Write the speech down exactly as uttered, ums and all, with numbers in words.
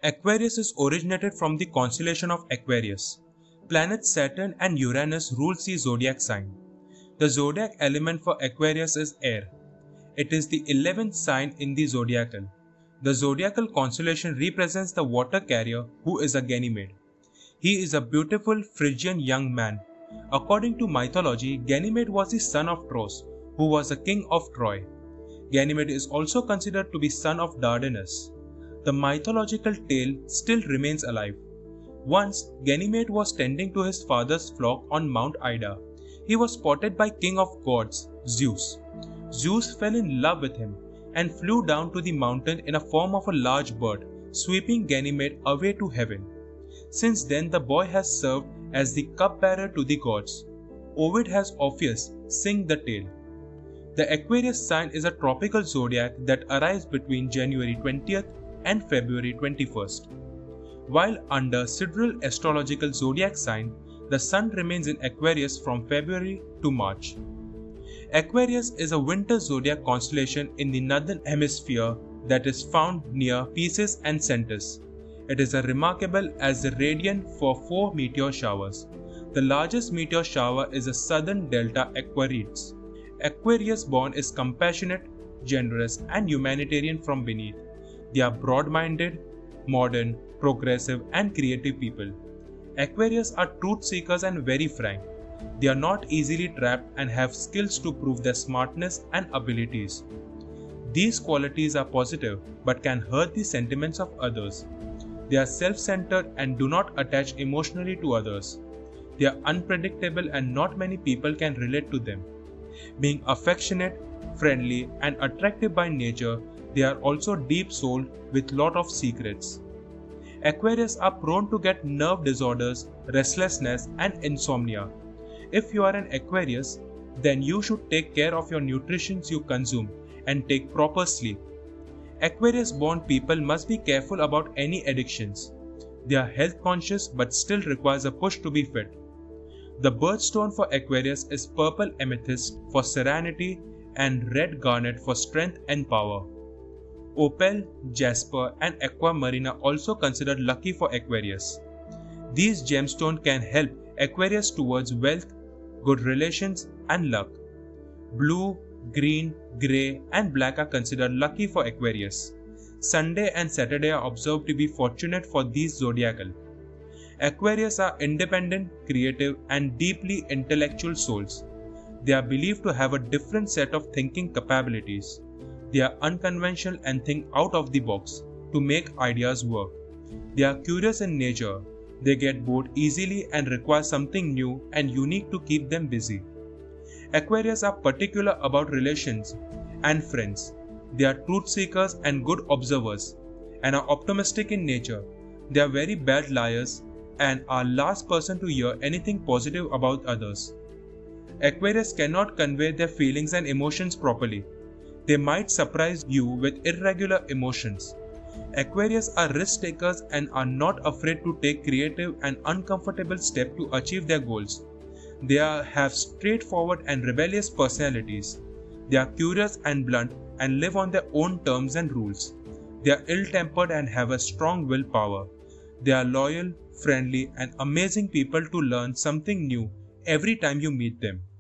Aquarius is originated from the constellation of Aquarius. Planets Saturn and Uranus rules the zodiac sign. The zodiac element for Aquarius is air. It is the eleventh sign in the zodiacal. The zodiacal constellation represents the water carrier who is a Ganymede. He is a beautiful Phrygian young man. According to mythology, Ganymede was the son of Tros, who was a king of Troy. Ganymede is also considered to be son of Dardanus. The mythological tale still remains alive. Once, Ganymede was tending to his father's flock on Mount Ida. He was spotted by king of gods, Zeus. Zeus fell in love with him and flew down to the mountain in a form of a large bird, sweeping Ganymede away to heaven. Since then, the boy has served as the cupbearer to the gods. Ovid has Orpheus sing the tale. The Aquarius sign is a tropical zodiac that arrives between January twentieth and February twenty-first. While under sidereal astrological zodiac sign, the sun remains in Aquarius from February to March. Aquarius is a winter zodiac constellation in the northern hemisphere that is found near Pisces and Centaurus. It is as remarkable as the radiant for four meteor showers. The largest meteor shower is the southern delta Aquariids. Aquarius born is compassionate, generous, and humanitarian from beneath. They are broad-minded, modern, progressive, and creative people. Aquarius are truth seekers and very frank. They are not easily trapped and have skills to prove their smartness and abilities. These qualities are positive but can hurt the sentiments of others. They are self-centered and do not attach emotionally to others. They are unpredictable and not many people can relate to them. Being affectionate, friendly, and attractive by nature, they are also deep-souled with lot of secrets. Aquarius are prone to get nerve disorders, restlessness, and insomnia. If you are an Aquarius, then you should take care of your nutrition you consume and take proper sleep. Aquarius-born people must be careful about any addictions. They are health conscious but still requires a push to be fit. The birthstone for Aquarius is purple amethyst for serenity and red garnet for strength and power. Opal, jasper, and aquamarine are also considered lucky for Aquarius. These gemstones can help Aquarius towards wealth, good relations, and luck. Blue, green, grey, and black are considered lucky for Aquarius. Sunday and Saturday are observed to be fortunate for these zodiacal. Aquarius are independent, creative, and deeply intellectual souls. They are believed to have a different set of thinking capabilities. They are unconventional and think out of the box to make ideas work. They are curious in nature. They get bored easily and require something new and unique to keep them busy. Aquarius are particular about relations and friends. They are truth seekers and good observers and are optimistic in nature. They are very bad liars and are last person to hear anything positive about others. Aquarius cannot convey their feelings and emotions properly. They might surprise you with irregular emotions. Aquarius are risk takers and are not afraid to take creative and uncomfortable steps to achieve their goals. They are, have straightforward and rebellious personalities. They are curious and blunt and live on their own terms and rules. They are ill-tempered and have a strong willpower. They are loyal, friendly, and amazing people to learn something new every time you meet them.